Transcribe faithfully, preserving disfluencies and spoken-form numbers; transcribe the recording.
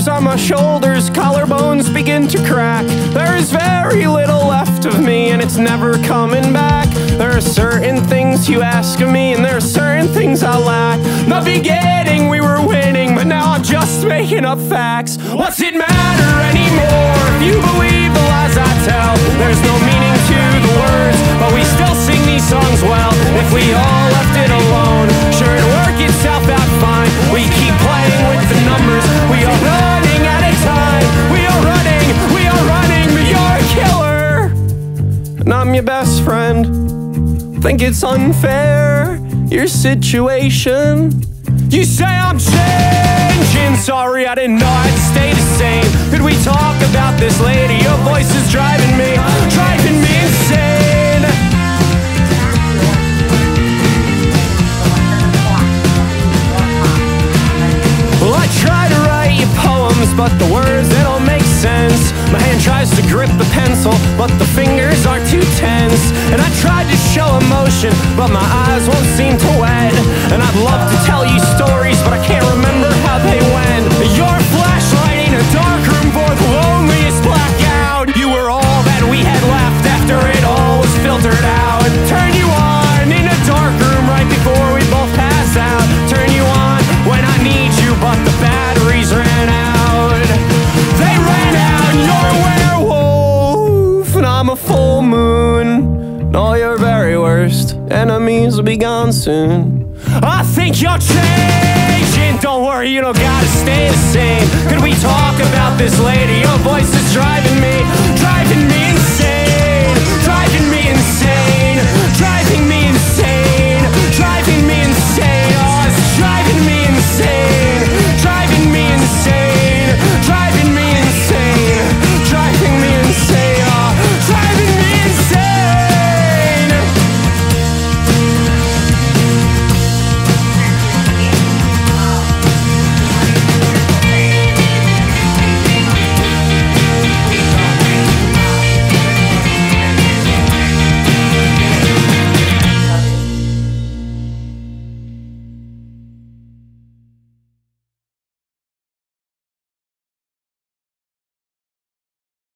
blisters on my shoulders, collarbones begin to crack. There's very little left of me and it's never coming back. There are certain things you ask of me and there are certain things I lack. The beginning we were winning, but now I'm just making up facts. What's it matter anymore if you believe the lies I tell? There's no meaning to the words, but we still sing these songs well. If we all left it alone, sure it'd work itself out fine. We keep playing with the numbers, we are running out of time. We are running, we are running, but you're a killer and I'm your best friend. Think it's unfair, your situation. You say I'm changing, sorry I didn't know I'd stay the same. Could we talk about this later? Your voice is driving me, driving me insane. Well, I try to write you poems, but the words, they don't make sense. My hand tries to grip the pencil, but the fingers are too tense. And I tried to show emotion, but my eyes won't seem to wet. And I'd love to tell you stories, but I can't remember how they went. Your flashlight in a dark room for the loneliest blackout. You were all that we had left after it all was filtered out. Turn you on in a dark room right before we both pass out. Turn you on when I need you, but the batteries ran out. They ran out, you're a werewolf and I'm a full moon. All your very worst enemies will be gone soon. I think you're changing, don't worry, you don't gotta stay the same. Could we talk about this later? Your voice is driving me